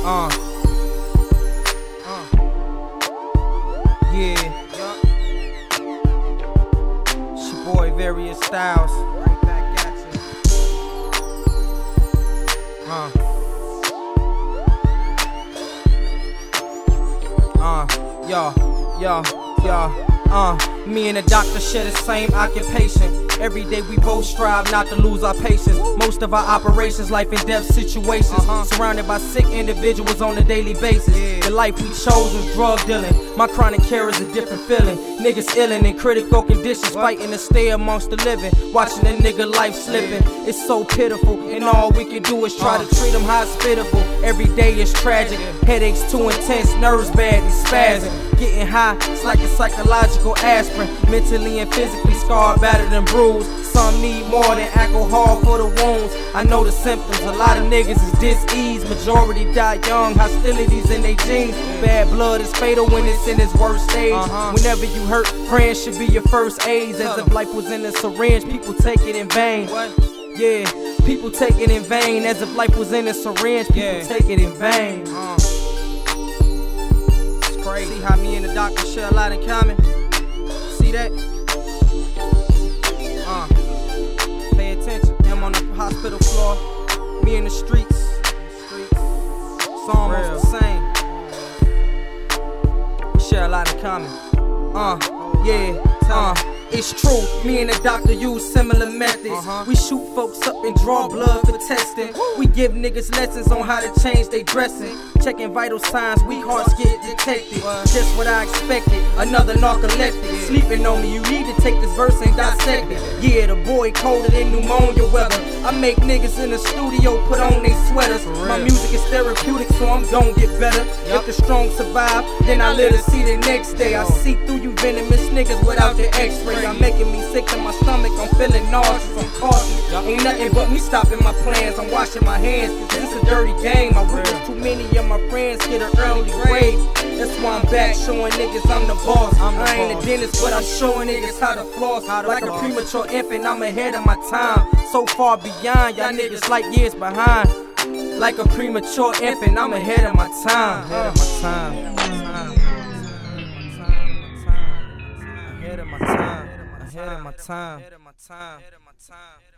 Yeah. It's your boy, Various Styles. Right back at you. Me and the doctor share the same occupation. Every day we both strive not to lose our patience. Most of our operations, life and death situations. Surrounded by sick individuals on a daily basis. The life we chose was drug dealing. My chronic care is a different feeling. Niggas illin' in critical conditions, fighting to stay amongst the living. Watching a nigga life slipping, it's so pitiful. And all we can do is try to treat them hospitable. Every day is tragic, headaches too intense, nerves bad, they spazzing. Getting high, it's like a psychological aspirin. Mentally and physically scarred, battered and bruised. Some need more than alcohol for the wounds. I know the symptoms, a lot of niggas is dis-ease. Majority die young, hostilities in their genes. Bad blood is fatal when it's in its worst stage. Whenever you hurt, praying should be your first aid. As if life was in a syringe, people take it in vain. Yeah, people take it in vain. As if life was in a syringe, people take it in vain. It's crazy. See how me and the doctor share a lot in common? See that? Pay attention. Him on the hospital floor, me in the streets. It's almost the same. We share a lot in common. It's true, me and the doctor use similar methods. We shoot folks up and draw blood for testing. We give niggas lessons on how to change their dressing. Checking vital signs, weak hearts get detected. Just what I expected, another narcoleptic. Sleeping on me, you need to take this verse and dissect it. Yeah, the boy colder than pneumonia weather. I make niggas in the studio put on their sweaters. My music is therapeutic, so I'm gon' get better. If the strong survive, then I live to see the next day. I see through you venomous niggas without the x-ray. I'm making me sick to my stomach, I'm feeling nauseous, I'm cautious. Ain't nothing but me stopping my plans, I'm washing my hands. This a dirty game, I witnessed too many of my friends get an early grave. That's why I'm back showing niggas I'm the boss. I ain't a dentist, but I'm showing niggas how to floss. Like a premature infant, I'm ahead of my time. So far beyond, y'all niggas like years behind. Like a premature infant, I'm ahead of my time. Ahead of my time. Ahead of my time.